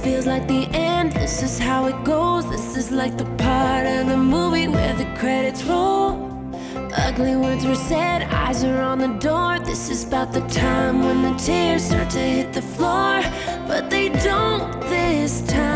feels like the end. This is how it goes. This is like the part of the movie where the credits roll. Ugly words were said, eyes are on the door. This is about the time when the tears start to hit the floor. But they don't this time.